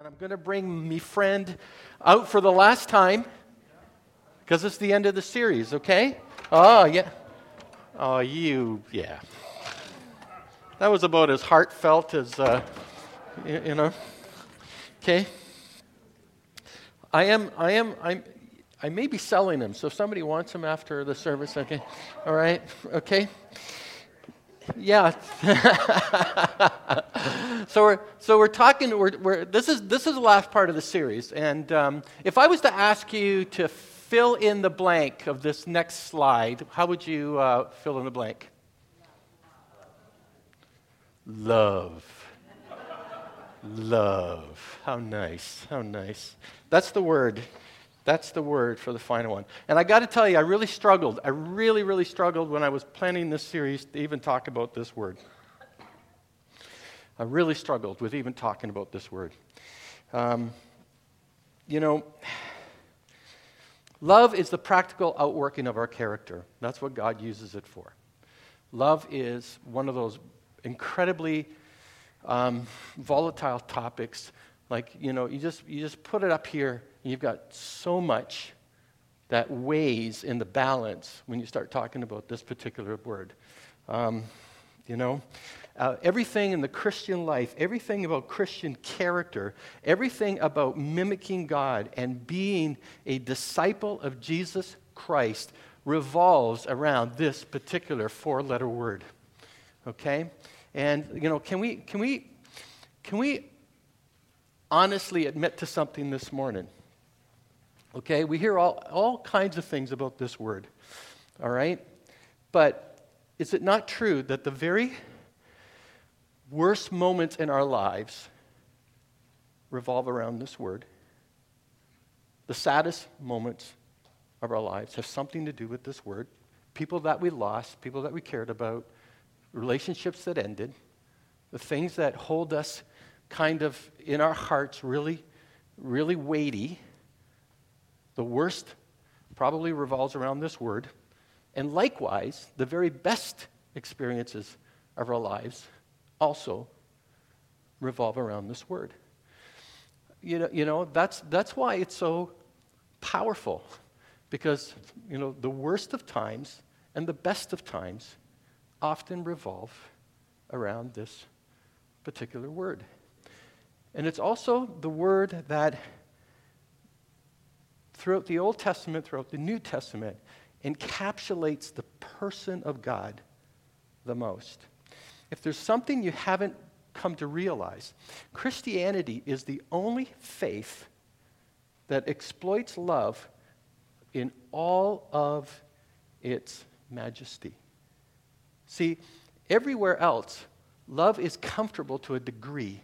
And I'm going to bring me friend out for the last time because it's the end of the series, okay? Oh, yeah. Oh, yeah. That was about as heartfelt as, okay? I may be selling them, so if somebody wants them after the service, okay? All right, okay? Yeah. So we're talking. This is the last part of the series, and if I was to ask you to fill in the blank of this next slide, how would you fill in the blank? Love. Love. How nice. How nice. That's the word. That's the word for the final one. And I got to tell you, I really struggled. I really struggled when I was planning this series to even talk about this word. I really struggled with even talking about this word. Love is the practical outworking of our character. That's what God uses it for. Love is one of those incredibly volatile topics. Like, you just put it up here, and you've got so much that weighs in the balance when you start talking about this particular word. Everything in the Christian life, everything about Christian character, everything about mimicking God and being a disciple of Jesus Christ revolves around this particular four-letter word. Okay? And, can we honestly admit to something this morning? Okay? We hear all kinds of things about this word. All right? But is it not true that the very worst moments in our lives revolve around this word? The saddest moments of our lives have something to do with this word. People that we lost, people that we cared about, relationships that ended, the things that hold us kind of in our hearts really, really weighty. The worst probably revolves around this word. And likewise, the very best experiences of our lives also revolve around this word. That's why it's so powerful, because the worst of times and the best of times often revolve around this particular word. And it's also the word that throughout the Old Testament, throughout the New Testament, encapsulates the person of God the most. If there's something you haven't come to realize, Christianity is the only faith that exploits love in all of its majesty. See, everywhere else, love is comfortable to a degree.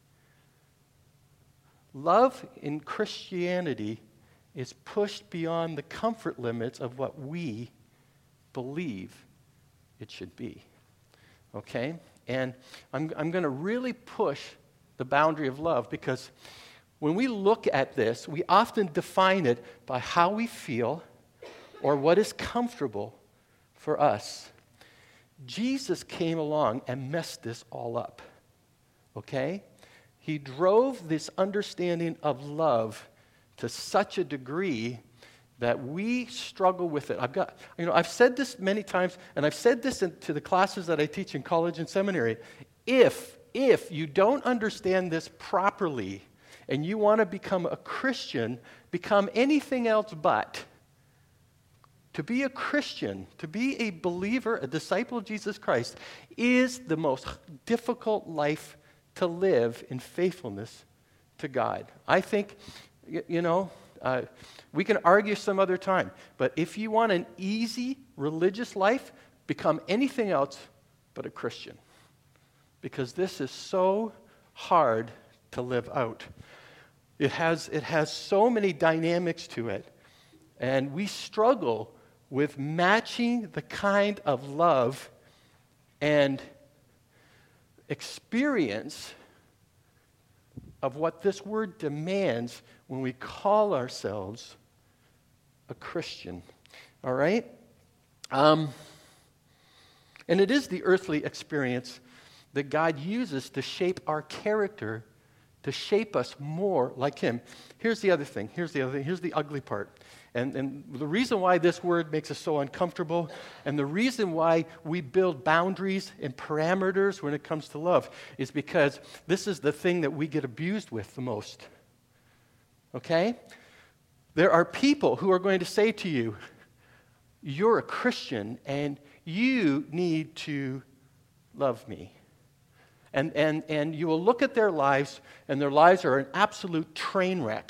Love in Christianity is pushed beyond the comfort limits of what we believe it should be. Okay? And I'm going to really push the boundary of love, because when we look at this, we often define it by how we feel or what is comfortable for us. Jesus came along and messed this all up. Okay? He drove this understanding of love to such a degree that we struggle with it. I've said this many times, and I've said this to the classes that I teach in college and seminary. If you don't understand this properly and you want to become a Christian, become anything else but. To be a Christian, to be a believer, a disciple of Jesus Christ, is the most difficult life to live in faithfulness to God. I think, we can argue some other time, but if you want an easy religious life, become anything else but a Christian. Because this is so hard to live out. It has so many dynamics to it, and we struggle with matching the kind of love and experience of what this word demands when we call ourselves a Christian. All right? And it is the earthly experience that God uses to shape our character to shape us more like him. Here's the other thing. Here's the ugly part. And the reason why this word makes us so uncomfortable, and the reason why we build boundaries and parameters when it comes to love, is because this is the thing that we get abused with the most. Okay? There are people who are going to say to you, you're a Christian and you need to love me. And you will look at their lives, and their lives are an absolute train wreck.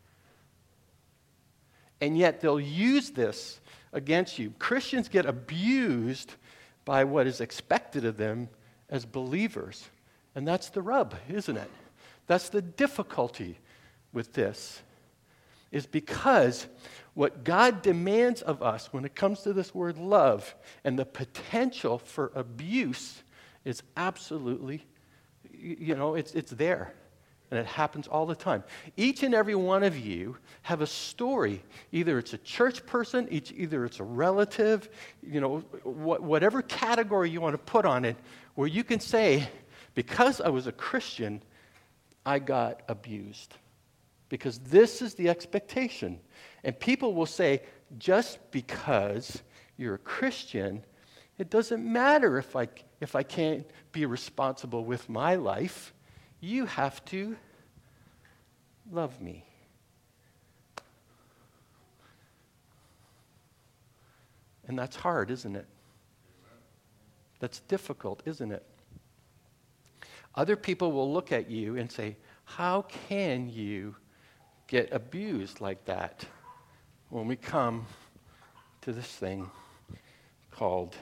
And yet they'll use this against you. Christians get abused by what is expected of them as believers. And that's the rub, isn't it? That's the difficulty with this, is because what God demands of us when it comes to this word love and the potential for abuse is absolutely, it's there. And it happens all the time. Each and every one of you have a story. Either it's a church person, either it's a relative, whatever category you want to put on it, where you can say, because I was a Christian, I got abused. Because this is the expectation. And people will say, just because you're a Christian, it doesn't matter if I can't be responsible with my life. You have to love me. And that's hard, isn't it? That's difficult, isn't it? Other people will look at you and say, how can you get abused like that when we come to this thing called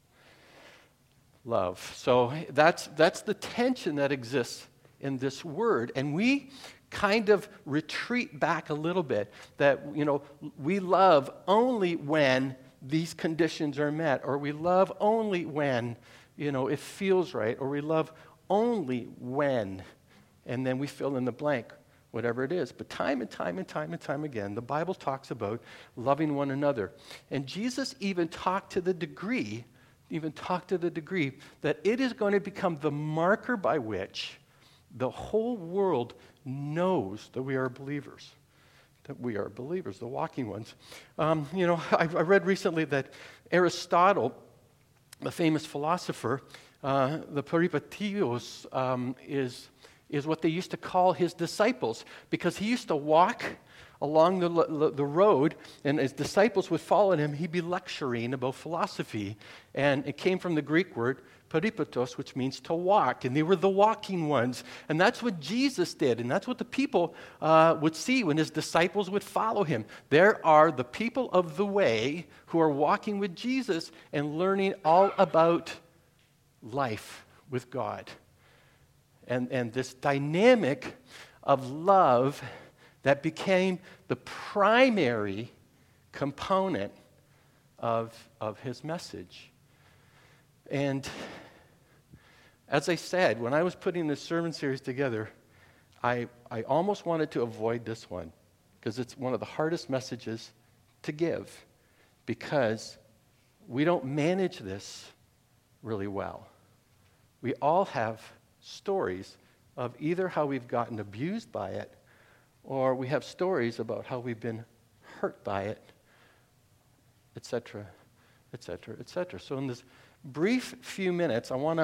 love? So that's the tension that exists in this word, and we kind of retreat back a little bit, that we love only when these conditions are met, or we love only when it feels right, or we love only when, and then we fill in the blank, whatever it is. But time and time and time and time again, the Bible talks about loving one another. And Jesus even talked to the degree that it is going to become the marker by which the whole world knows that we are believers. That we are believers, the walking ones. I read recently that Aristotle, the famous philosopher, the Peripatetios, is what they used to call his disciples, because he used to walk along the road, and his disciples would follow him. He'd be lecturing about philosophy, and it came from the Greek word peripatos, which means to walk, and they were the walking ones. And that's what Jesus did, and that's what the people would see when his disciples would follow him. There are the people of the way who are walking with Jesus and learning all about life with God. And this dynamic of love that became the primary component of his message. And as I said, when I was putting this sermon series together, I almost wanted to avoid this one, because it's one of the hardest messages to give, because we don't manage this really well. We all have stories of either how we've gotten abused by it, or we have stories about how we've been hurt by it, etc., etc., etc. So in this brief few minutes, I want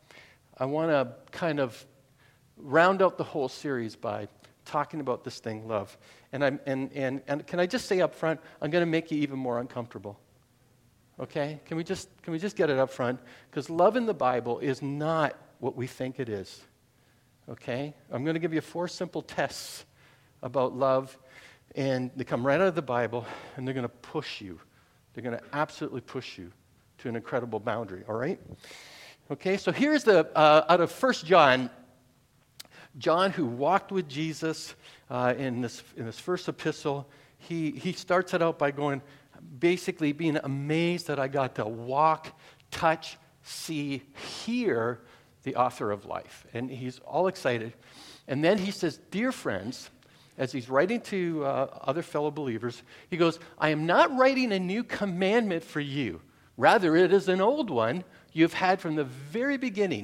to kind of round out the whole series by talking about this thing, love. And can I just say up front, I'm going to make you even more uncomfortable. Okay? Can we just get it up front? Because love in the Bible is not what we think it is. Okay? I'm going to give you 4 simple tests about love, and they come right out of the Bible, and they're going to push you. They're going to absolutely push you to an incredible boundary, all right? Okay, so here's out of 1 John, John, who walked with Jesus in this first epistle, he starts it out by basically being amazed that I got to walk, touch, see, hear the author of life. And he's all excited. And then he says, dear friends, as he's writing to other fellow believers, he goes, I am not writing a new commandment for you. Rather, it is an old one you've had from the very beginning.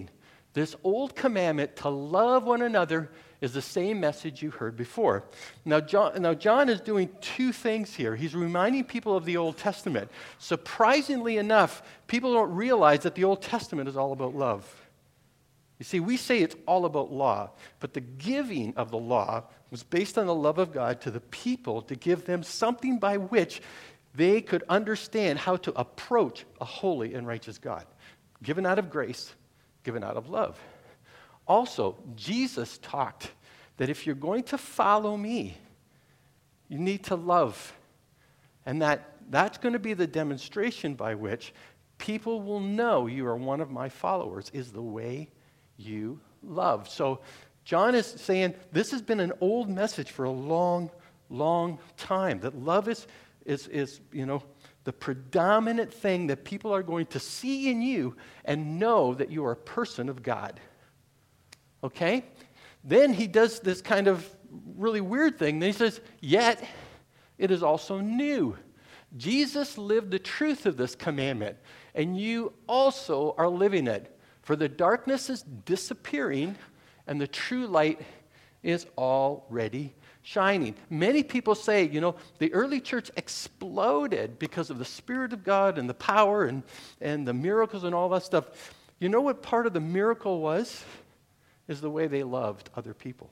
This old commandment to love one another is the same message you heard before. Now John is doing two things here. He's reminding people of the Old Testament. Surprisingly enough, people don't realize that the Old Testament is all about love. You see, we say it's all about law, but the giving of the law was based on the love of God to the people to give them something by which they could understand how to approach a holy and righteous God, given out of grace, given out of love. Also, Jesus talked that if you're going to follow me, you need to love. And that's going to be the demonstration by which people will know you are one of my followers, is the way you love. So John is saying this has been an old message for a long, long time, that love is the predominant thing that people are going to see in you and know that you are a person of God. Okay? Then he does this kind of really weird thing. Then he says, yet it is also new. Jesus lived the truth of this commandment, and you also are living it. For the darkness is disappearing, and the true light is already shining. Many people say, the early church exploded because of the Spirit of God and the power and the miracles and all that stuff. You know what part of the miracle was? Is the way they loved other people.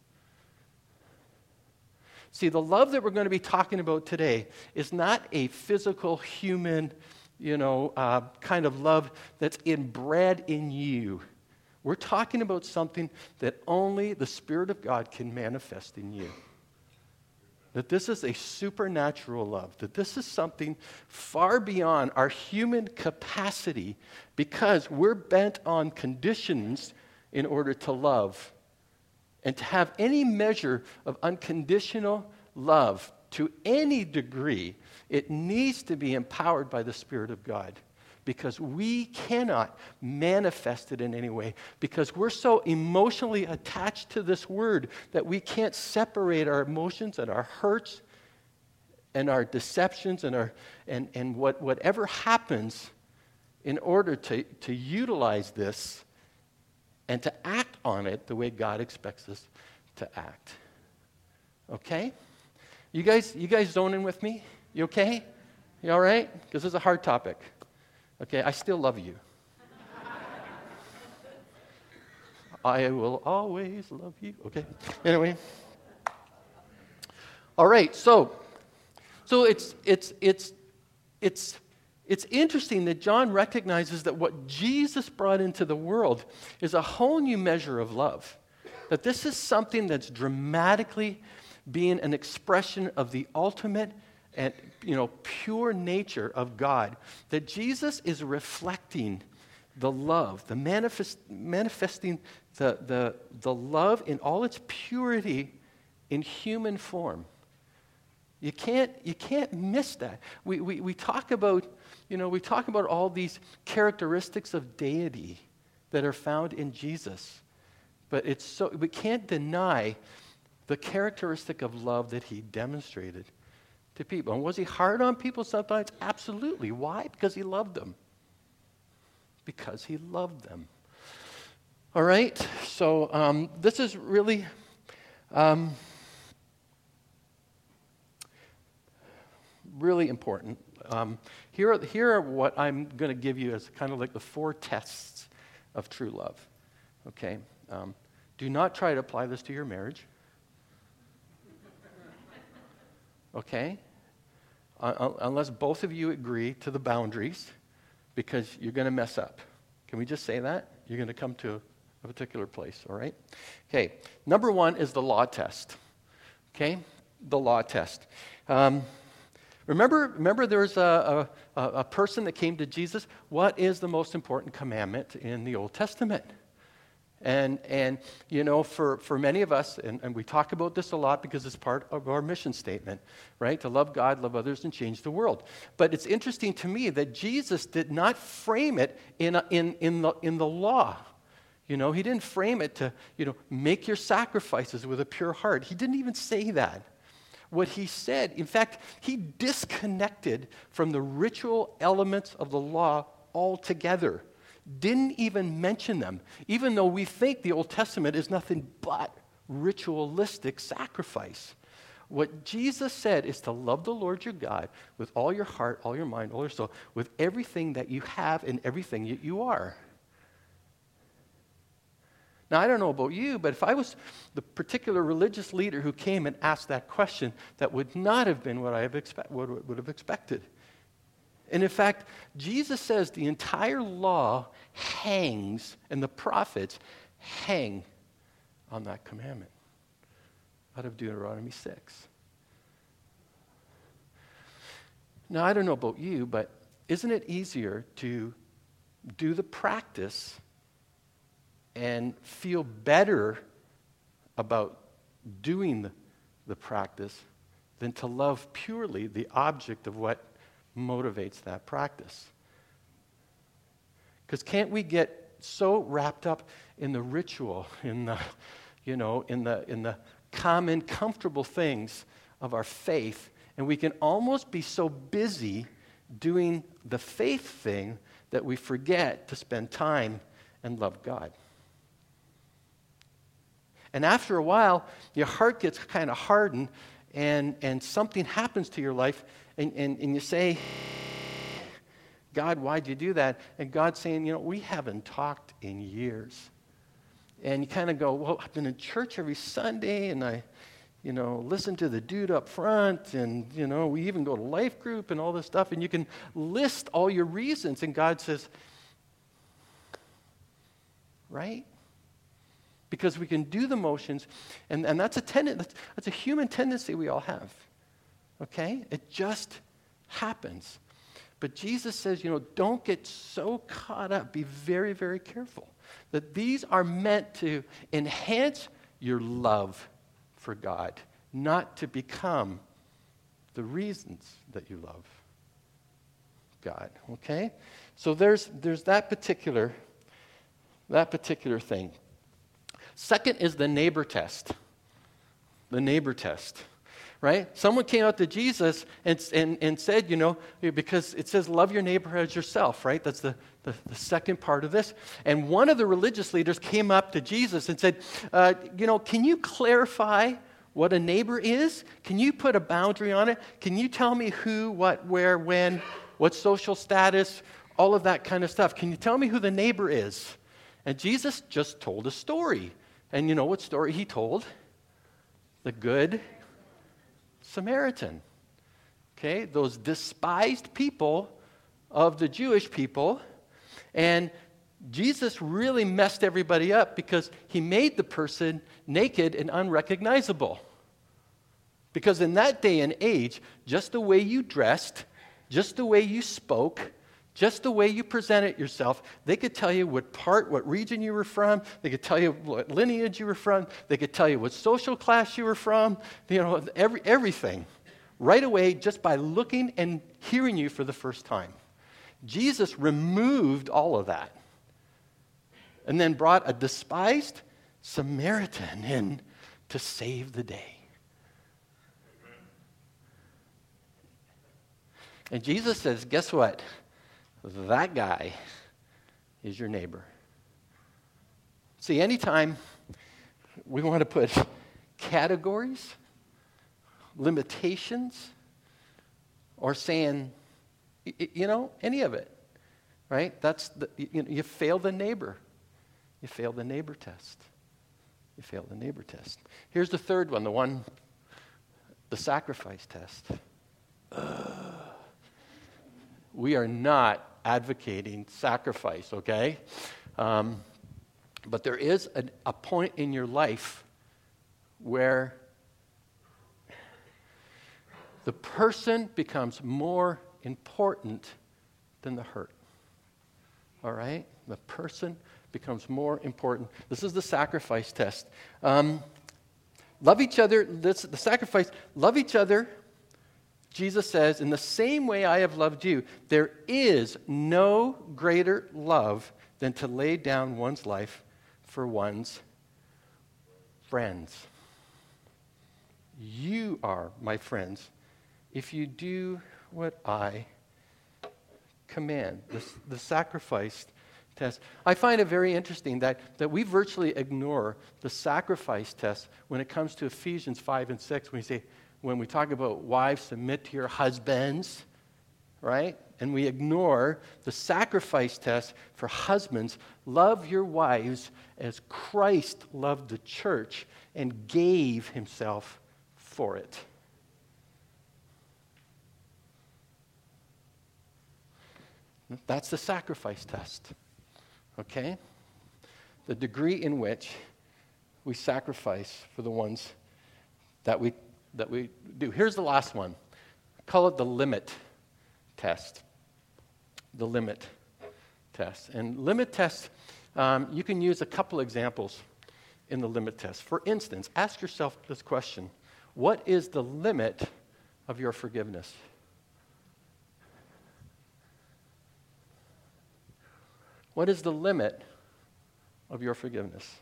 See, the love that we're going to be talking about today is not a physical, human, kind of love that's inbred in you. We're talking about something that only the Spirit of God can manifest in you. That this is a supernatural love, that this is something far beyond our human capacity, because we're bent on conditions in order to love. And to have any measure of unconditional love to any degree, it needs to be empowered by the Spirit of God, because we cannot manifest it in any way, because we're so emotionally attached to this word that we can't separate our emotions and our hurts and our deceptions and whatever happens in order to utilize this and to act on it the way God expects us to act. Okay? You guys zoning with me? You okay? You all right? Because this is a hard topic. Okay, I still love you. I will always love you. Okay. Anyway. All right. So it's interesting that John recognizes that what Jesus brought into the world is a whole new measure of love. That this is something that's dramatically being an expression of the ultimate and pure nature of God. That Jesus is reflecting the love, the manifesting the love in all its purity in human form. You can't miss that. We talk about all these characteristics of deity that are found in Jesus, but we can't deny the characteristic of love that he demonstrated to people. And was he hard on people sometimes? Absolutely. Why? Because he loved them. Because he loved them. All right. So this is really. Really important. Here are what I'm going to give you as kind of like the 4 tests of true love. Okay? Do not try to apply this to your marriage. Okay? Unless both of you agree to the boundaries, because you're going to mess up. Can we just say that? You're going to come to a particular place, all right? Okay. Number 1 is the law test. Okay? The law test. Remember there was a person that came to Jesus. What is the most important commandment in the Old Testament? And for many of us, and we talk about this a lot because it's part of our mission statement, right? To love God, love others, and change the world. But it's interesting to me that Jesus did not frame it in the law. He didn't frame it to, make your sacrifices with a pure heart. He didn't even say that. What he said, in fact, he disconnected from the ritual elements of the law altogether. didn't even mention them, even though we think the Old Testament is nothing but ritualistic sacrifice. What Jesus said is to love the Lord your God with all your heart, all your mind, all your soul, with everything that you have and everything that you are. Now, I don't know about you, but if I was the particular religious leader who came and asked that question, that would not have been what I would have expected. And in fact, Jesus says the entire law hangs, and the prophets hang on that commandment out of Deuteronomy 6. Now, I don't know about you, but isn't it easier to do the practice and feel better about doing the practice than to love purely the object of what motivates that practice? Because can't we get so wrapped up in the ritual, in the common, comfortable things of our faith, and we can almost be so busy doing the faith thing that we forget to spend time and love God. And after a while, your heart gets kind of hardened, and something happens to your life, and you say, God, why'd you do that? And God's saying, we haven't talked in years. And you kind of go, well, I've been in church every Sunday, and I, listen to the dude up front, and, we even go to life group and all this stuff, and you can list all your reasons, and God says, right? Because we can do the motions, and that's that's a human tendency we all have, okay? It just happens. But Jesus says, don't get so caught up. Be very, very careful. That these are meant to enhance your love for God, not to become the reasons that you love God, okay? So there's that particular thing. Second is the neighbor test. The neighbor test. Right? Someone came out to Jesus and said, because it says love your neighbor as yourself, right? That's the second part of this. And one of the religious leaders came up to Jesus and said, can you clarify what a neighbor is? Can you put a boundary on it? Can you tell me who, what, where, when, what social status, all of that kind of stuff? Can you tell me who the neighbor is? And Jesus just told a story. And you know what story he told? The Good Samaritan. Okay, those despised people of the Jewish people. And Jesus really messed everybody up because he made the person naked and unrecognizable. Because in that day and age, just the way you dressed, just the way you spoke, just the way you presented yourself, they could tell you what region you were from. They could tell you what lineage you were from. They could tell you what social class you were from. Everything. Right away, just by looking and hearing you for the first time. Jesus removed all of that. And then brought a despised Samaritan in to save the day. And Jesus says, guess what? That guy is your neighbor. See, anytime we want to put categories, limitations, or saying, any of it, right? You fail the neighbor. You fail the neighbor test. You fail the neighbor test. Here's the third one, the sacrifice test. We are not advocating sacrifice, okay? But there is a point in your life where the person becomes more important than the hurt. All right? The person becomes more important. This is the sacrifice test. Love each other. The sacrifice. Love each other. Jesus says, in the same way I have loved you, there is no greater love than to lay down one's life for one's friends. You are my friends if you do what I command. The sacrifice test. I find it very interesting that we virtually ignore the sacrifice test when it comes to Ephesians 5 and 6. When we talk about wives, submit to your husbands, right? And we ignore the sacrifice test for husbands. Love your wives as Christ loved the church and gave himself for it. That's the sacrifice test, okay? The degree in which we sacrifice for the ones that we do. Here's the last one. Call it the limit test. The limit test. And limit test, you can use a couple examples in the limit test. For instance, ask yourself this question. What is the limit of your forgiveness? What is the limit of your forgiveness?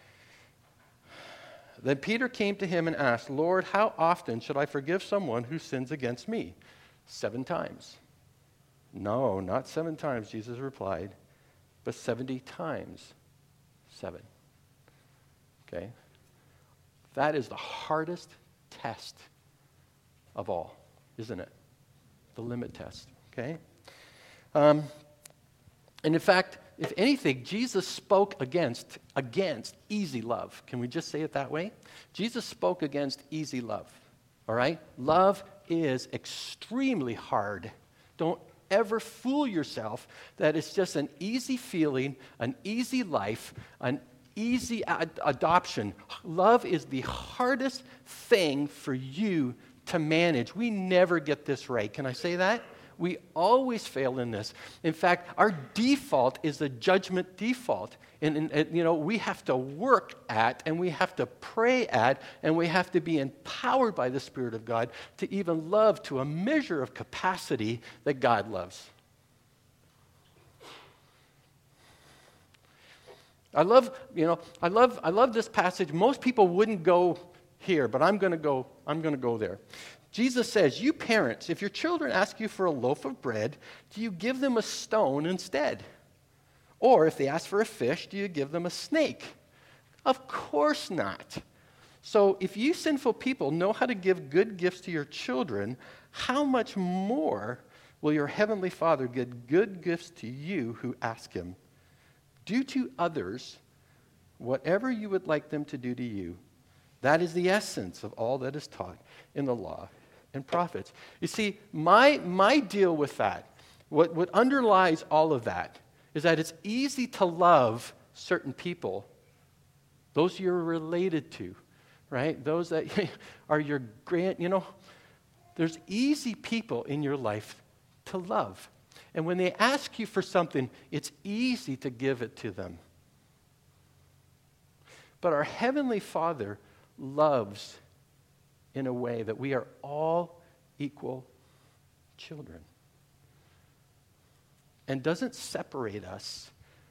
Then Peter came to him and asked, Lord, how often should I forgive someone who sins against me? 7 times. No, not 7 times, Jesus replied, but 70 times 7. Okay? That is the hardest test of all, isn't it? The limit test. Okay? And in fact, if anything, Jesus spoke against easy love. Can we just say it that way? Jesus spoke against easy love. All right? Love is extremely hard. Don't ever fool yourself that it's just an easy feeling, an easy life, an easy adoption. Love is the hardest thing for you to manage. We never get this right. Can I say that? We always fail in this. In fact, our default is a judgment default. And we have to work at, and we have to pray at, and we have to be empowered by the Spirit of God to even love to a measure of capacity that God loves. I love this passage. Most people wouldn't go here, but I'm going to go there. Jesus says, you parents, if your children ask you for a loaf of bread, do you give them a stone instead? Or if they ask for a fish, do you give them a snake? Of course not. So if you sinful people know how to give good gifts to your children, how much more will your heavenly Father give good gifts to you who ask him? Do to others whatever you would like them to do to you. That is the essence of all that is taught in the law and prophets. You see, my deal with that, what underlies all of that, is that it's easy to love certain people, those you're related to, right? Those that are your there's easy people in your life to love. And when they ask you for something, it's easy to give it to them. But our Heavenly Father loves in a way that we are all equal children and doesn't separate us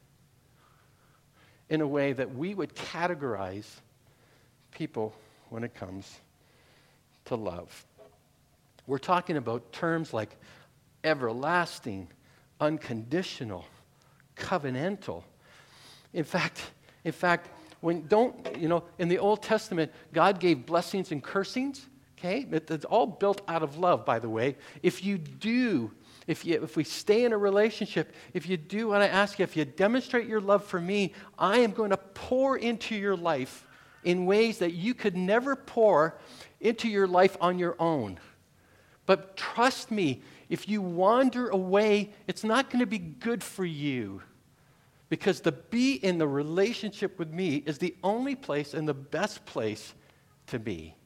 in a way that we would categorize people when it comes to love. We're talking about terms like everlasting, unconditional, covenantal. In fact, in the Old Testament, God gave blessings and cursings. Okay, it's all built out of love, by the way. If we stay in a relationship, if you do what I ask you, if you demonstrate your love for me, I am going to pour into your life in ways that you could never pour into your life on your own. But trust me, if you wander away, it's not going to be good for you. Because to be in the relationship with me is the only place and the best place to be.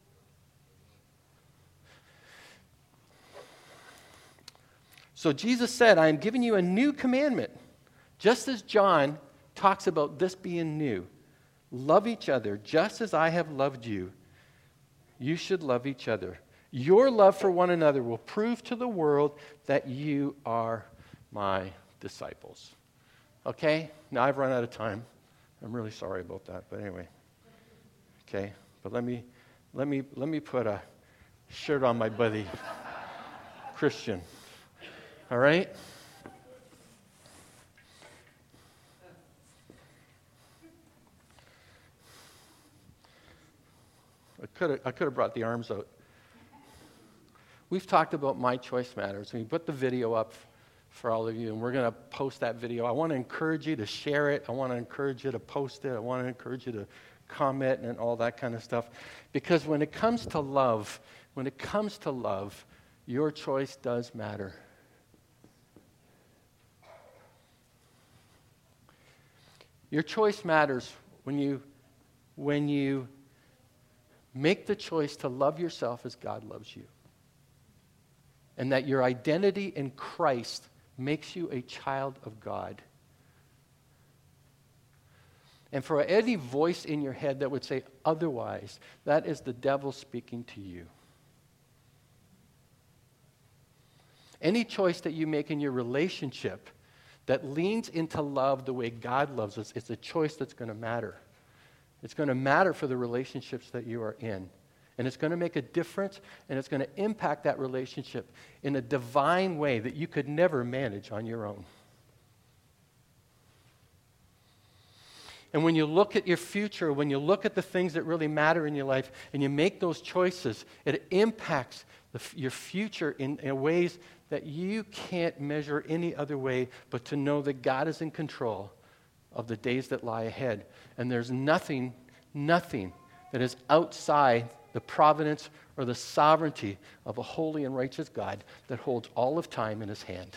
So Jesus said, I am giving you a new commandment. Just as John talks about this being new. Love each other just as I have loved you. You should love each other. Your love for one another will prove to the world that you are my disciples. Okay? Now I've run out of time. I'm really sorry about that, but anyway. Okay? But let me put a shirt on my buddy Christian. All right? I could have brought the arms out. We've talked about My Choice Matters. We put the video up for all of you, and we're going to post that video. I want to encourage you to share it. I want to encourage you to post it. I want to encourage you to comment and all that kind of stuff. Because when it comes to love, your choice does matter. Your choice matters when you make the choice to love yourself as God loves you. And that your identity in Christ makes you a child of God. And for any voice in your head that would say otherwise, that is the devil speaking to you. Any choice that you make in your relationship that leans into love the way God loves us, it's a choice that's going to matter. It's going to matter for the relationships that you are in. And it's going to make a difference, and it's going to impact that relationship in a divine way that you could never manage on your own. And when you look at your future, when you look at the things that really matter in your life, and you make those choices, it impacts your future in ways that you can't measure any other way but to know that God is in control of the days that lie ahead. And there's nothing that is outside the providence or the sovereignty of a holy and righteous God that holds all of time in his hand.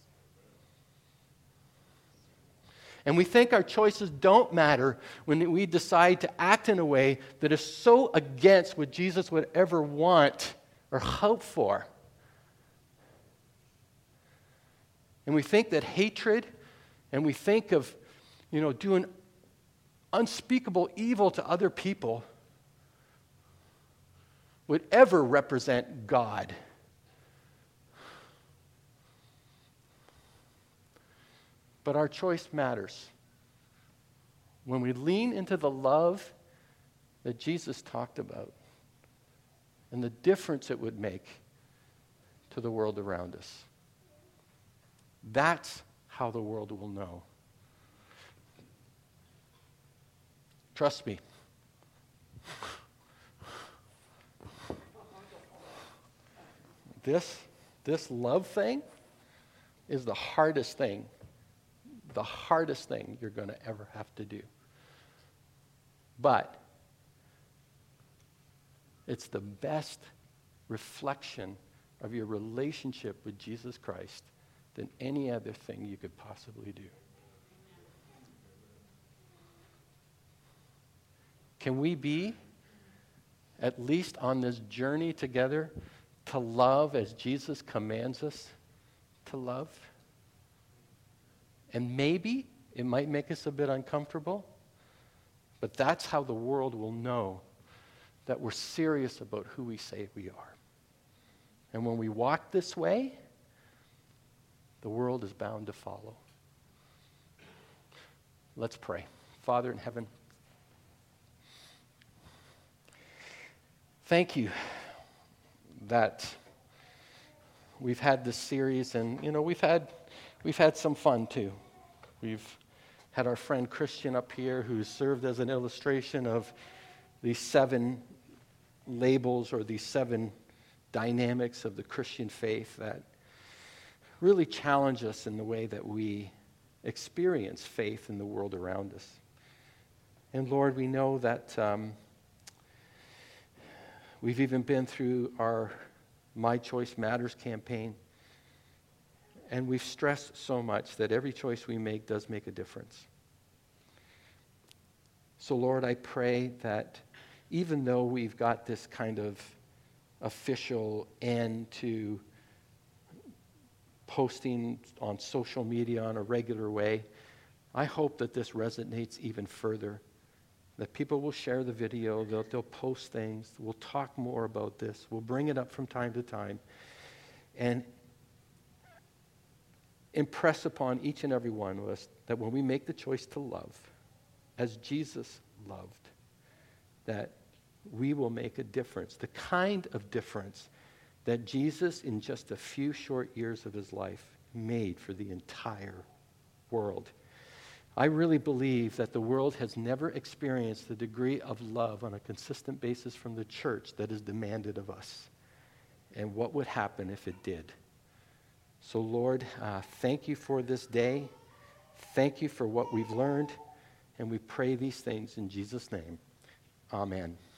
And we think our choices don't matter when we decide to act in a way that is so against what Jesus would ever want or hope for. And we think that hatred, and we think of, doing unspeakable evil to other people would ever represent God. But our choice matters. When we lean into the love that Jesus talked about and the difference it would make to the world around us, that's how the world will know. Trust me. This love thing is the hardest thing you're going to ever have to do. But it's the best reflection of your relationship with Jesus Christ than any other thing you could possibly do. Can we be, at least on this journey together, to love as Jesus commands us to love? And maybe it might make us a bit uncomfortable, but that's how the world will know that we're serious about who we say we are. And when we walk this way, the world is bound to follow. Let's pray. Father in heaven, thank you that we've had this series, and we've had some fun too. We've had our friend Christian up here who served as an illustration of these 7 labels or these 7 dynamics of the Christian faith that really challenge us in the way that we experience faith in the world around us. And Lord, we know that we've even been through our My Choice Matters campaign, and we've stressed so much that every choice we make does make a difference. So Lord, I pray that even though we've got this kind of official end to posting on social media on a regular way, I hope that this resonates even further, that people will share the video, they'll post things, we'll talk more about this, we'll bring it up from time to time, and impress upon each and every one of us that when we make the choice to love, as Jesus loved, that we will make a difference, the kind of difference that Jesus, in just a few short years of his life, made for the entire world. I really believe that the world has never experienced the degree of love on a consistent basis from the church that is demanded of us. And what would happen if it did? So, Lord, thank you for this day. Thank you for what we've learned. And we pray these things in Jesus' name. Amen.